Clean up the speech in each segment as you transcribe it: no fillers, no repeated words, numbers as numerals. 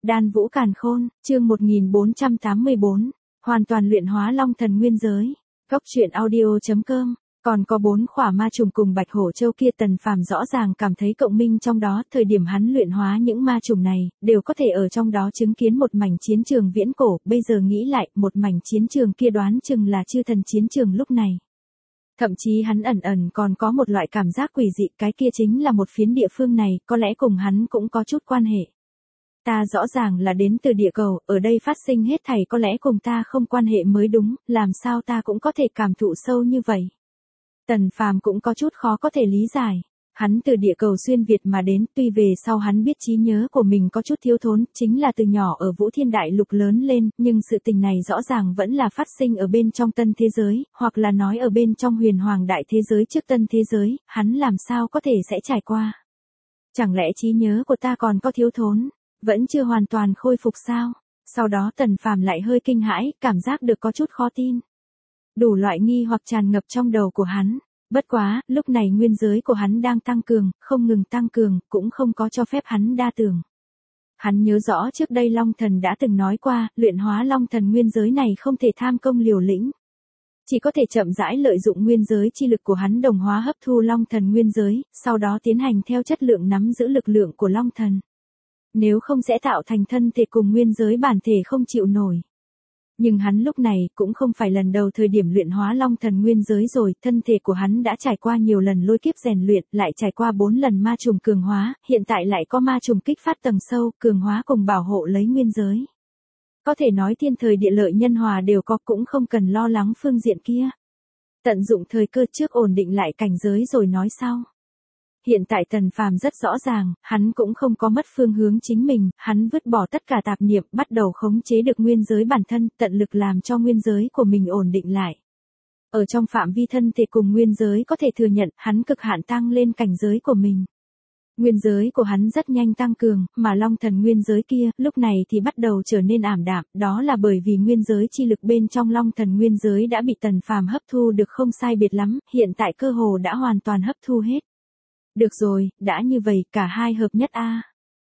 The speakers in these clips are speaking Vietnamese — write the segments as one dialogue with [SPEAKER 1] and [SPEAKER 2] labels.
[SPEAKER 1] Đan Vũ Càn Khôn, chương 1484, hoàn toàn luyện hóa long thần nguyên giới. Góc truyện audio.com, còn có 4 khỏa ma trùng cùng bạch hổ châu kia Tần Phàm rõ ràng cảm thấy cộng minh trong đó, thời điểm hắn luyện hóa những ma trùng này, đều có thể ở trong đó chứng kiến một mảnh chiến trường viễn cổ, bây giờ nghĩ lại, một mảnh chiến trường kia đoán chừng là chư thần chiến trường lúc này. Thậm chí hắn ẩn ẩn còn có một loại cảm giác quỷ dị, cái kia chính là một phiến địa phương này, có lẽ cùng hắn cũng có chút quan hệ. Ta rõ ràng là đến từ địa cầu, ở đây phát sinh hết thảy có lẽ cùng ta không quan hệ mới đúng, làm sao ta cũng có thể cảm thụ sâu như vậy. Tần Phàm cũng có chút khó có thể lý giải. Hắn từ địa cầu xuyên Việt mà đến, tuy về sau hắn biết trí nhớ của mình có chút thiếu thốn, chính là từ nhỏ ở Vũ Thiên Đại Lục lớn lên, nhưng sự tình này rõ ràng vẫn là phát sinh ở bên trong tân thế giới, hoặc là nói ở bên trong huyền hoàng đại thế giới trước tân thế giới, hắn làm sao có thể sẽ trải qua. Chẳng lẽ trí nhớ của ta còn có thiếu thốn, vẫn chưa hoàn toàn khôi phục sao? Sau đó Tần Phàm lại hơi kinh hãi, cảm giác được có chút khó tin. Đủ loại nghi hoặc tràn ngập trong đầu của hắn. Bất quá, lúc này nguyên giới của hắn đang tăng cường, không ngừng tăng cường, cũng không có cho phép hắn đa tưởng. Hắn nhớ rõ trước đây Long Thần đã từng nói qua, luyện hóa Long Thần nguyên giới này không thể tham công liều lĩnh. Chỉ có thể chậm rãi lợi dụng nguyên giới chi lực của hắn đồng hóa hấp thu Long Thần nguyên giới, sau đó tiến hành theo chất lượng nắm giữ lực lượng của Long Thần. Nếu không sẽ tạo thành thân thể cùng nguyên giới bản thể không chịu nổi. Nhưng hắn lúc này cũng không phải lần đầu thời điểm luyện hóa long thần nguyên giới rồi, thân thể của hắn đã trải qua nhiều lần lôi kiếp rèn luyện, lại trải qua 4 lần ma trùng cường hóa, hiện tại lại có ma trùng kích phát tầng sâu, cường hóa cùng bảo hộ lấy nguyên giới. Có thể nói thiên thời địa lợi nhân hòa đều có, cũng không cần lo lắng phương diện kia. Tận dụng thời cơ trước ổn định lại cảnh giới rồi nói sau. Hiện tại Tần Phàm rất rõ ràng, hắn cũng không có mất phương hướng chính mình, hắn vứt bỏ tất cả tạp niệm, bắt đầu khống chế được nguyên giới bản thân, tận lực làm cho nguyên giới của mình ổn định lại. Ở trong phạm vi thân thể cùng nguyên giới có thể thừa nhận, hắn cực hạn tăng lên cảnh giới của mình. Nguyên giới của hắn rất nhanh tăng cường, mà long thần nguyên giới kia, lúc này thì bắt đầu trở nên ảm đạm, đó là bởi vì nguyên giới chi lực bên trong long thần nguyên giới đã bị Tần Phàm hấp thu được không sai biệt lắm, hiện tại cơ hồ đã hoàn toàn hấp thu hết. Được rồi, đã như vậy, cả hai hợp nhất a.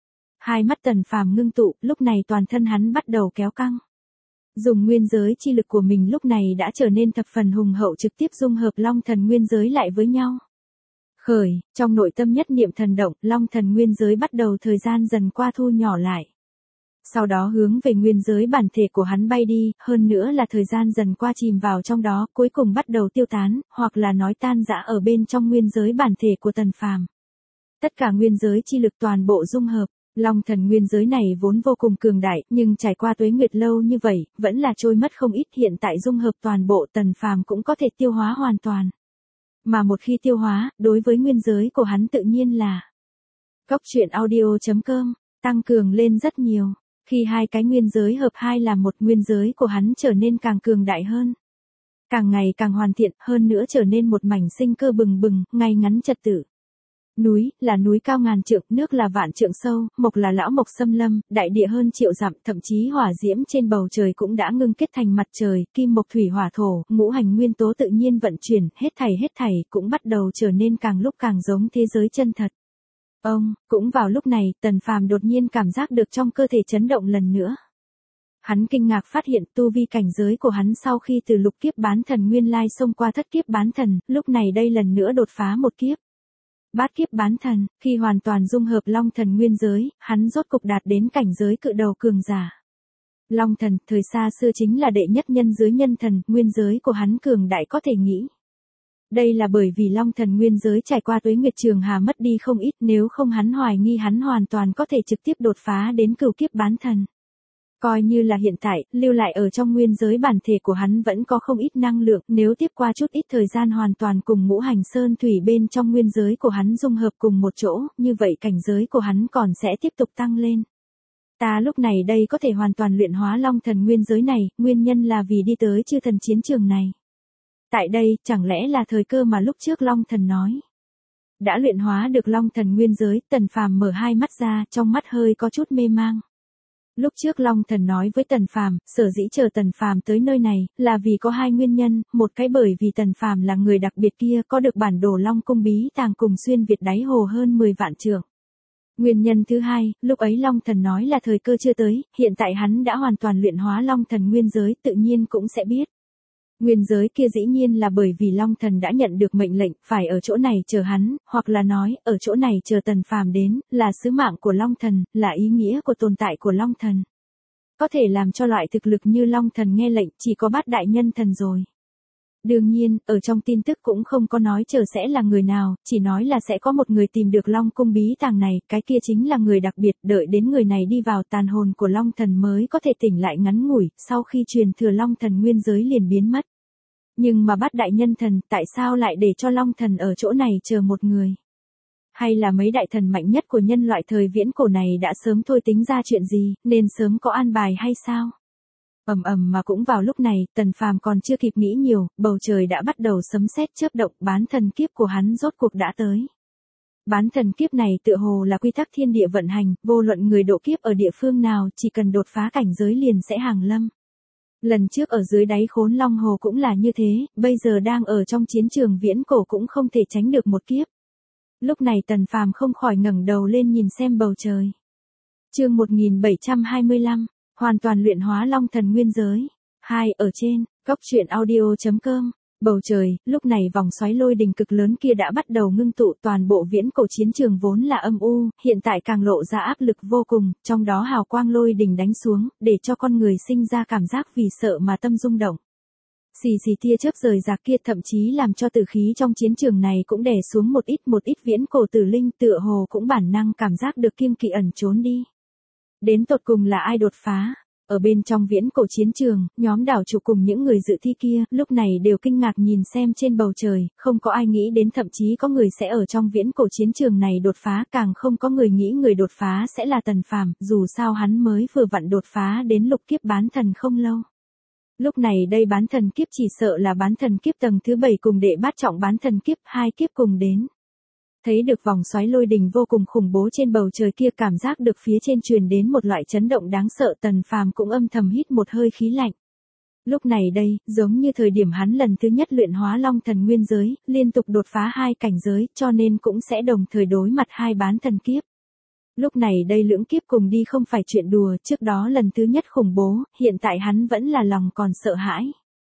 [SPEAKER 1] Hai mắt Tần Phàm ngưng tụ, lúc này toàn thân hắn bắt đầu kéo căng. Dùng nguyên giới chi lực của mình lúc này đã trở nên thập phần hùng hậu, trực tiếp dung hợp long thần nguyên giới lại với nhau. Khởi, trong nội tâm nhất niệm thần động, long thần nguyên giới bắt đầu thời gian dần qua thu nhỏ lại. Sau đó hướng về nguyên giới bản thể của hắn bay đi, hơn nữa là thời gian dần qua chìm vào trong đó, cuối cùng bắt đầu tiêu tán, hoặc là nói tan rã ở bên trong nguyên giới bản thể của Tần Phàm. Tất cả nguyên giới chi lực toàn bộ dung hợp, long thần nguyên giới này vốn vô cùng cường đại, nhưng trải qua tuế nguyệt lâu như vậy, vẫn là trôi mất không ít, hiện tại dung hợp toàn bộ Tần Phàm cũng có thể tiêu hóa hoàn toàn. Mà một khi tiêu hóa, đối với nguyên giới của hắn tự nhiên là góc truyện audio.com, tăng cường lên rất nhiều. Khi hai cái nguyên giới hợp hai làm một, nguyên giới của hắn trở nên càng cường đại hơn. Càng ngày càng hoàn thiện, hơn nữa trở nên một mảnh sinh cơ bừng bừng, ngay ngắn trật tự. Núi, là núi cao ngàn trượng, nước là vạn trượng sâu, mộc là lão mộc xâm lâm, đại địa hơn triệu dặm, thậm chí hỏa diễm trên bầu trời cũng đã ngưng kết thành mặt trời, kim mộc thủy hỏa thổ, ngũ hành nguyên tố tự nhiên vận chuyển, hết thảy cũng bắt đầu trở nên càng lúc càng giống thế giới chân thật. Cũng vào lúc này, Tần Phàm đột nhiên cảm giác được trong cơ thể chấn động lần nữa. Hắn kinh ngạc phát hiện tu vi cảnh giới của hắn sau khi từ lục kiếp bán thần nguyên lai xông qua thất kiếp bán thần, lúc này đây lần nữa đột phá một kiếp. Bát kiếp bán thần, khi hoàn toàn dung hợp long thần nguyên giới, hắn rốt cục đạt đến cảnh giới cự đầu cường giả. Long thần, thời xa xưa chính là đệ nhất nhân dưới nhân thần, nguyên giới của hắn cường đại có thể nghĩ. Đây là bởi vì long thần nguyên giới trải qua tuế nguyệt trường hà mất đi không ít, nếu không hắn hoài nghi hắn hoàn toàn có thể trực tiếp đột phá đến cửu kiếp bán thần. Coi như là hiện tại, lưu lại ở trong nguyên giới bản thể của hắn vẫn có không ít năng lượng, nếu tiếp qua chút ít thời gian hoàn toàn cùng ngũ hành sơn thủy bên trong nguyên giới của hắn dung hợp cùng một chỗ, như vậy cảnh giới của hắn còn sẽ tiếp tục tăng lên. Ta lúc này đây có thể hoàn toàn luyện hóa long thần nguyên giới này, nguyên nhân là vì đi tới chư thần chiến trường này. Tại đây, chẳng lẽ là thời cơ mà lúc trước Long Thần nói. Đã luyện hóa được Long Thần nguyên giới, Tần Phàm mở hai mắt ra, trong mắt hơi có chút mê mang. Lúc trước Long Thần nói với Tần Phàm, sở dĩ chờ Tần Phàm tới nơi này, là vì có hai nguyên nhân, một cái bởi vì Tần Phàm là người đặc biệt kia, có được bản đồ Long cung bí tàng cùng xuyên Việt đáy hồ hơn 10 vạn trượng. Nguyên nhân thứ hai, lúc ấy Long Thần nói là thời cơ chưa tới, hiện tại hắn đã hoàn toàn luyện hóa Long Thần nguyên giới, tự nhiên cũng sẽ biết. Nguyên giới kia dĩ nhiên là bởi vì Long Thần đã nhận được mệnh lệnh, phải ở chỗ này chờ hắn, hoặc là nói, ở chỗ này chờ Tần Phàm đến, là sứ mạng của Long Thần, là ý nghĩa của tồn tại của Long Thần. Có thể làm cho loại thực lực như Long Thần nghe lệnh, chỉ có Bát Đại Nhân Thần rồi. Đương nhiên, ở trong tin tức cũng không có nói chờ sẽ là người nào, chỉ nói là sẽ có một người tìm được Long cung bí tàng này, cái kia chính là người đặc biệt, đợi đến người này đi vào tàn hồn của Long Thần mới có thể tỉnh lại ngắn ngủi, sau khi truyền thừa Long Thần nguyên giới liền biến mất. Nhưng mà Bát Đại Nhân Thần, tại sao lại để cho Long Thần ở chỗ này chờ một người? Hay là mấy đại thần mạnh nhất của nhân loại thời viễn cổ này đã sớm thôi tính ra chuyện gì, nên sớm có an bài hay sao? Mà cũng vào lúc này, Tần Phàm còn chưa kịp nghĩ nhiều, bầu trời đã bắt đầu sấm sét chớp động, bán thần kiếp của hắn rốt cuộc đã tới. Bán thần kiếp này tựa hồ là quy tắc thiên địa vận hành, vô luận người độ kiếp ở địa phương nào, chỉ cần đột phá cảnh giới liền sẽ hàng lâm. Lần trước ở dưới đáy Khốn Long Hồ cũng là như thế, bây giờ đang ở trong chiến trường viễn cổ cũng không thể tránh được một kiếp. Lúc này Tần Phàm không khỏi ngẩng đầu lên nhìn xem bầu trời. Chương 1725, hoàn toàn luyện hóa Long Thần nguyên giới. 2 ở trên, goctruyện.audio.com. Bầu trời, lúc này vòng xoáy lôi đình cực lớn kia đã bắt đầu ngưng tụ, toàn bộ viễn cổ chiến trường vốn là âm u, hiện tại càng lộ ra áp lực vô cùng, trong đó hào quang lôi đình đánh xuống, để cho con người sinh ra cảm giác vì sợ mà tâm rung động. Xì xì tia chớp rời rạc kia thậm chí làm cho tử khí trong chiến trường này cũng đè xuống một ít viễn cổ tử linh, tựa hồ cũng bản năng cảm giác được kiêng kỵ ẩn trốn đi. Đến tột cùng là ai đột phá? Ở bên trong viễn cổ chiến trường, nhóm đảo chủ cùng những người dự thi kia, lúc này đều kinh ngạc nhìn xem trên bầu trời, không có ai nghĩ đến thậm chí có người sẽ ở trong viễn cổ chiến trường này đột phá, càng không có người nghĩ người đột phá sẽ là Tần Phàm, dù sao hắn mới vừa vặn đột phá đến lục kiếp bán thần không lâu. Lúc này đây bán thần kiếp chỉ sợ là bán thần kiếp tầng thứ 7 cùng đệ bát trọng bán thần kiếp, hai kiếp cùng đến. Thấy được vòng xoáy lôi đình vô cùng khủng bố trên bầu trời kia, cảm giác được phía trên truyền đến một loại chấn động đáng sợ, Tần Phàm cũng âm thầm hít một hơi khí lạnh. Lúc này đây, giống như thời điểm hắn lần thứ nhất luyện hóa Long Thần nguyên giới, liên tục đột phá hai cảnh giới, cho nên cũng sẽ đồng thời đối mặt hai bán thần kiếp. Lúc này đây lưỡng kiếp cùng đi không phải chuyện đùa, trước đó lần thứ nhất khủng bố, hiện tại hắn vẫn là lòng còn sợ hãi.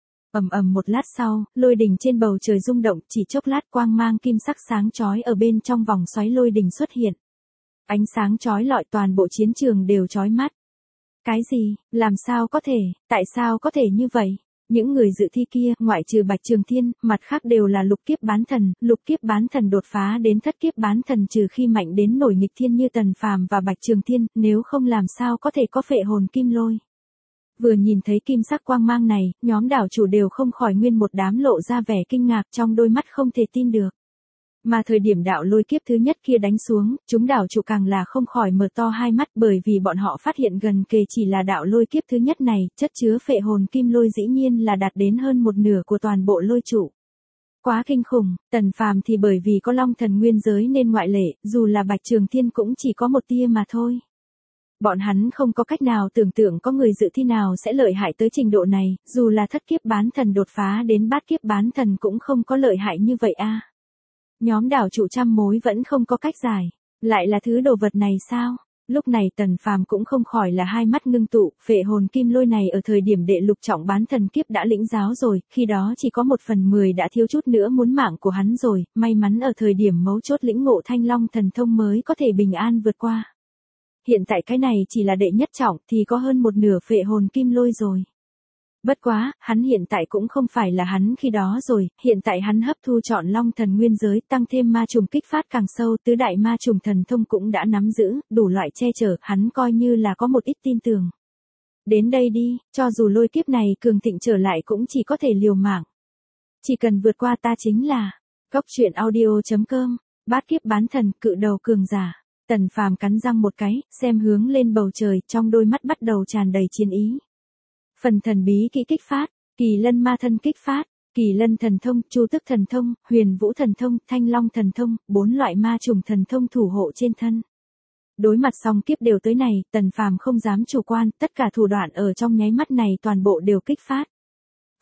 [SPEAKER 1] Một lát sau, lôi đình trên bầu trời rung động, chỉ chốc lát quang mang kim sắc sáng chói ở bên trong vòng xoáy lôi đình xuất hiện. Ánh sáng chói lọi toàn bộ chiến trường đều chói mắt. Cái gì, làm sao có thể, tại sao có thể như vậy? Những người dự thi kia, ngoại trừ Bạch Trường Thiên, mặt khác đều là lục kiếp bán thần đột phá đến thất kiếp bán thần, trừ khi mạnh đến nổi nghịch thiên như Tần Phàm và Bạch Trường Thiên, nếu không làm sao có thể có phệ hồn kim lôi. Vừa nhìn thấy kim sắc quang mang này, nhóm đảo chủ đều không khỏi nguyên một đám lộ ra vẻ kinh ngạc, trong đôi mắt không thể tin được. Mà thời điểm đạo lôi kiếp thứ nhất kia đánh xuống, chúng đảo chủ càng là không khỏi mở to hai mắt, bởi vì bọn họ phát hiện gần kề chỉ là đạo lôi kiếp thứ nhất này, chất chứa phệ hồn kim lôi dĩ nhiên là đạt đến hơn một nửa của toàn bộ lôi trụ. Quá kinh khủng, Tần Phàm thì bởi vì có Long Thần nguyên giới nên ngoại lệ, dù là Bạch Trường Thiên cũng chỉ có một tia mà thôi. Bọn hắn không có cách nào tưởng tượng có người dự thi nào sẽ lợi hại tới trình độ này, dù là thất kiếp bán thần đột phá đến bát kiếp bán thần cũng không có lợi hại như vậy a. Nhóm đảo chủ trăm mối vẫn không có cách giải, lại là thứ đồ vật này sao? Lúc này Tần Phàm cũng không khỏi là hai mắt ngưng tụ, phệ hồn kim lôi này ở thời điểm đệ lục trọng bán thần kiếp đã lĩnh giáo rồi, khi đó chỉ có 1/10 đã thiếu chút nữa muốn mạng của hắn rồi, may mắn ở thời điểm mấu chốt lĩnh ngộ Thanh Long thần thông mới có thể bình an vượt qua. Hiện tại cái này chỉ là đệ nhất trọng thì có hơn một nửa phệ hồn kim lôi rồi. Bất quá, hắn hiện tại cũng không phải là hắn khi đó rồi, hiện tại hắn hấp thu trọn Long Thần nguyên giới, tăng thêm ma trùng kích phát càng sâu, tứ đại ma trùng thần thông cũng đã nắm giữ, đủ loại che chở, hắn coi như là có một ít tin tưởng. Đến đây đi, cho dù lôi kiếp này cường thịnh trở lại cũng chỉ có thể liều mạng. Chỉ cần vượt qua ta chính là goctruyện.audio.com, bát kiếp bán thần, cự đầu cường giả. Tần Phàm cắn răng một cái, xem hướng lên bầu trời, trong đôi mắt bắt đầu tràn đầy chiến ý. Phần thần bí kỹ kích phát, Kỳ Lân ma thân kích phát, Kỳ Lân thần thông, Chu Tức thần thông, Huyền Vũ thần thông, Thanh Long thần thông, 4 loại ma trùng thần thông thủ hộ trên thân. Đối mặt song kiếp đều tới này, Tần Phàm không dám chủ quan, tất cả thủ đoạn ở trong nháy mắt này toàn bộ đều kích phát.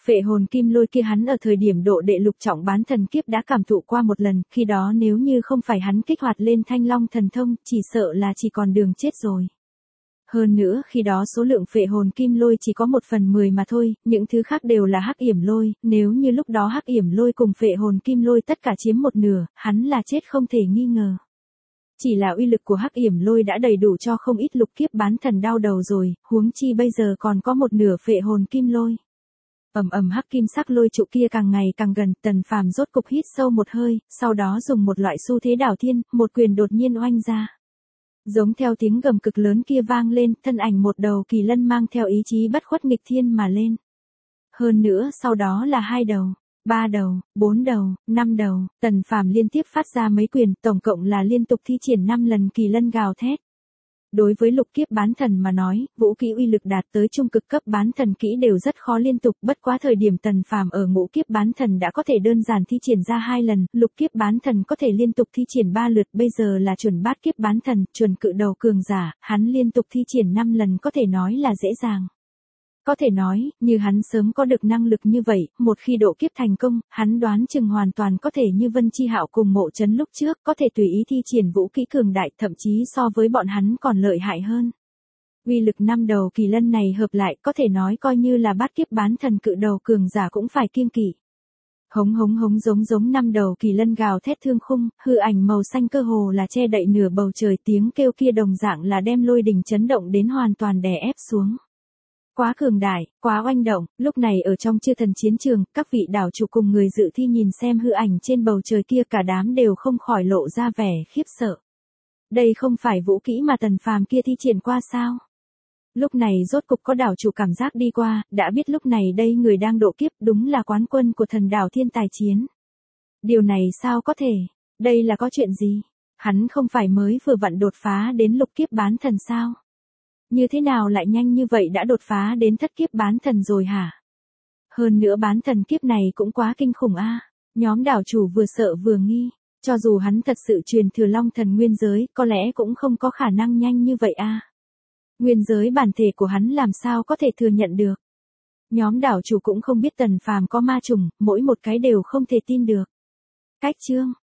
[SPEAKER 1] Phệ hồn kim lôi kia hắn ở thời điểm độ đệ lục trọng bán thần kiếp đã cảm thụ qua một lần, khi đó nếu như không phải hắn kích hoạt lên Thanh Long thần thông, chỉ sợ là chỉ còn đường chết rồi. Hơn nữa khi đó số lượng phệ hồn kim lôi chỉ có 1/10 mà thôi, những thứ khác đều là hắc yểm lôi, nếu như lúc đó hắc yểm lôi cùng phệ hồn kim lôi tất cả chiếm 1/2, hắn là chết không thể nghi ngờ. Chỉ là uy lực của hắc yểm lôi đã đầy đủ cho không ít lục kiếp bán thần đau đầu rồi, huống chi bây giờ còn có 1/2 phệ hồn kim lôi. Hắc kim sắc lôi trụ kia càng ngày càng gần, Tần Phàm rốt cục hít sâu một hơi, sau đó dùng một loại xu thế đảo thiên, một quyền đột nhiên oanh ra. Giống theo tiếng gầm cực lớn kia vang lên, thân ảnh một đầu kỳ lân mang theo ý chí bất khuất nghịch thiên mà lên. Hơn nữa sau đó là 2 đầu, 3 đầu, 4 đầu, 5 đầu, Tần Phàm liên tiếp phát ra mấy quyền, tổng cộng là liên tục thi triển 5 lần kỳ lân gào thét. Đối với lục kiếp bán thần mà nói, vũ kỹ uy lực đạt tới trung cực cấp bán thần kỹ đều rất khó liên tục, bất quá thời điểm Tần Phàm ở ngũ kiếp bán thần đã có thể đơn giản thi triển ra 2 lần, lục kiếp bán thần có thể liên tục thi triển 3 lượt, bây giờ là chuẩn bát kiếp bán thần, chuẩn cự đầu cường giả, hắn liên tục thi triển 5 lần có thể nói là dễ dàng. Có thể nói, như hắn sớm có được năng lực như vậy, một khi độ kiếp thành công, hắn đoán chừng hoàn toàn có thể như Vân Chi Hạo cùng Mộ Chấn lúc trước, có thể tùy ý thi triển vũ kỹ cường đại, thậm chí so với bọn hắn còn lợi hại hơn. Uy lực 5 đầu kỳ lân này hợp lại, có thể nói coi như là bát kiếp bán thần cự đầu cường giả cũng phải kiêng kỵ. Hống hống hống giống 5 đầu kỳ lân gào thét thương khung, hư ảnh màu xanh cơ hồ là che đậy nửa bầu trời, tiếng kêu kia đồng dạng là đem lôi đình chấn động đến hoàn toàn đè ép xuống. Quá cường đại, quá oanh động, lúc này ở trong chư thần chiến trường, các vị đảo chủ cùng người dự thi nhìn xem hư ảnh trên bầu trời kia cả đám đều không khỏi lộ ra vẻ khiếp sợ. Đây không phải vũ kỹ mà Tần Phàm kia thi triển qua sao? Lúc này rốt cục có đảo chủ cảm giác đi qua, đã biết lúc này đây người đang độ kiếp đúng là quán quân của thần đảo thiên tài chiến. Điều này sao có thể? Đây là có chuyện gì? Hắn không phải mới vừa vặn đột phá đến lục kiếp bán thần sao? Như thế nào lại nhanh như vậy đã đột phá đến thất kiếp bán thần rồi hả? Hơn nữa bán thần kiếp này cũng quá kinh khủng a. Nhóm đảo chủ vừa sợ vừa nghi, cho dù hắn thật sự truyền thừa long thần nguyên giới, có lẽ cũng không có khả năng nhanh như vậy a. Nguyên giới bản thể của hắn làm sao có thể thừa nhận được. Nhóm đảo chủ cũng không biết Tần Phàm có ma trùng, mỗi một cái đều không thể tin được. Cách chương